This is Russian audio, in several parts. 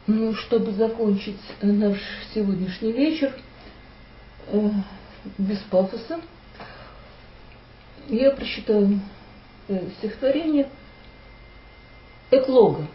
Ну, чтобы закончить наш сегодняшний вечер без пафоса, я прочитаю стихотворение Эклога.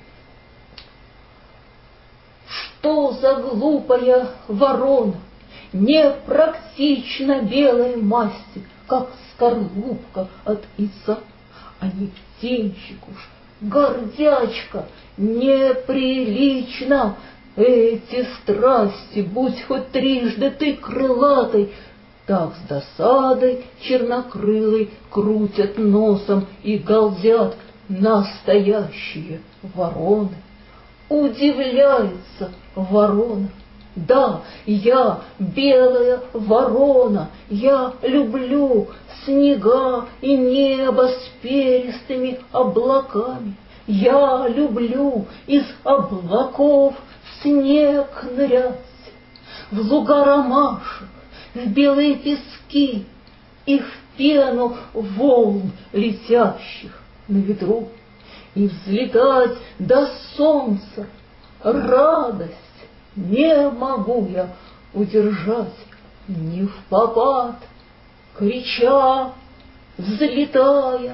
Что за глупая ворона, непрактично белой масти, как скорлупка от яйца, а не птенчик уж, гордячка, неприлично эти страсти, будь хоть трижды ты крылатой, так с досадой чернокрылой крутят носом и галдят настоящие вороны. Удивляется ворона. Да, я белая ворона, я люблю снега и небо с перистыми облаками. Я люблю из облаков в снег нырять, в луга ромашек, в белые пески и в пену волн, летящих на ветру, и взлетать до солнца. Радость не могу я удержать, не впопад, крича, взлетая.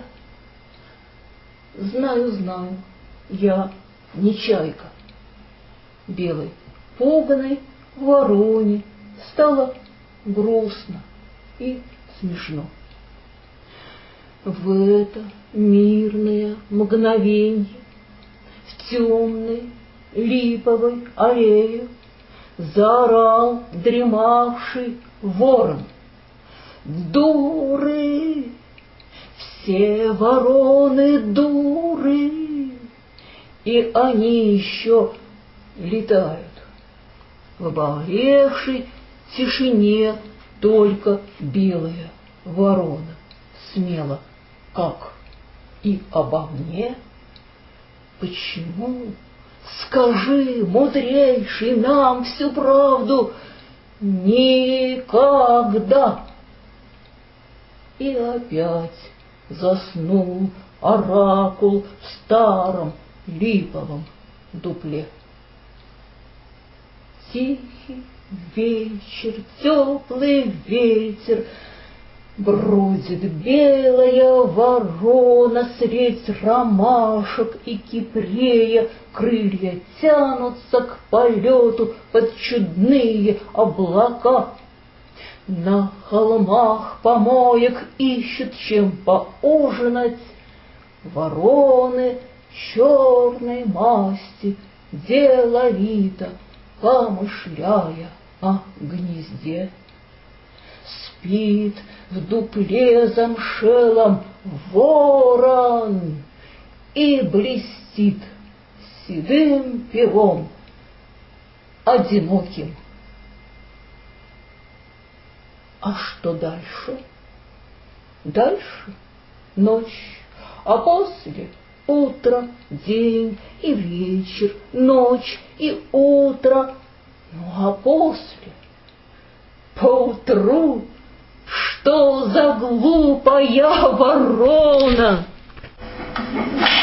Знаю, знаю, я не чайка. Белой пуганой вороне стало грустно и смешно. В это мирное мгновенье в темной липовой аллее заорал дремавший ворон. Дуры! Все вороны дуры! И они еще летают. В обогревшей тишине только белая ворона смело, как и обо мне. Почему? Скажи, мудрейший, нам всю правду. Никогда. И опять заснул оракул в старом липовом дупле. Тихий вечер, теплый ветер, бродит белая ворона средь ромашек и кипрея, крылья тянутся к полету под чудные облака. На холмах помоек ищут чем поужинать вороны черной масти, деловито помышляя о гнезде. Спит в дупле замшелом ворон и блестит седым пером одиноким. А что дальше? Дальше ночь, а после утро, день и вечер, ночь и утро. Ну а после, поутру, что за глупая ворона!